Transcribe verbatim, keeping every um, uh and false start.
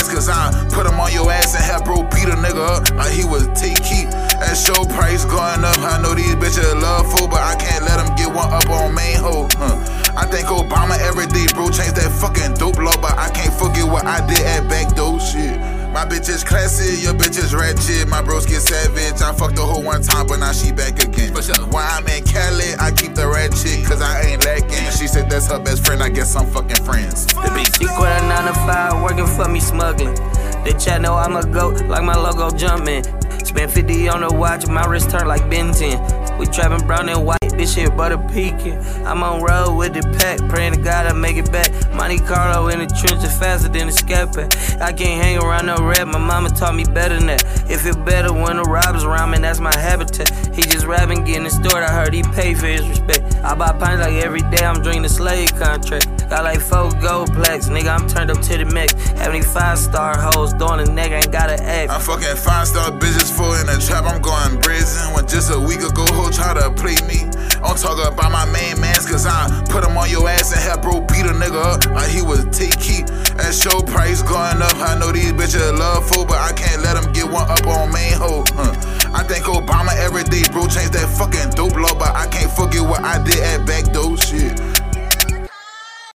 mans, cause I put him on your ass and have bro beat a nigga up like he was T-Key. That show price going up, I know these bitches love food, but I can't let them get one up on main hoe. Huh. I think Obama every day, bro, changed that fucking dope law, but I can't forget what I did at back door shit. My bitch is classy, your bitch is ratchet. My bros get savage. I fucked the hoe one time, but now she back again. For sure. When I'm in Cali, I keep the ratchet, cause I ain't lacking. She said that's her best friend, I guess I'm fucking friends. The bitch, she quit a nine to five, working for me smuggling. They chat know I'm a goat, like my logo jumping. Spent fifty on the watch, my wrist turn like Ben ten. We trapping brown and white, this shit butter pecan. I'm on road with the pack, praying to God I make it back. Monte Carlo in the trenches faster than a scalper. I can't hang around no rap, my mama taught me better than that. It feel better when the robbers around me, that's my habitat. He just rapping, getting stored, I heard he paid for his respect. I buy pints like every day, I'm drinking the slave contract. Got like four gold plaques, nigga, I'm turned up to the max. Having five star hoes, doing a nigga, ain't gotta act. I'm fucking five star bitches full in the trap, I'm going brazen. When just a week ago, hoe try to play me. I'm talking about my main mans, cause I put him on your ass and have bro beat a nigga up like he was T-Key. That show price going up, I know these bitches love food, but I can't let them get one up on main hoe. Huh. I think Obama every day, bro, changed that fucking dope law, but I can't forget what I did at back door shit.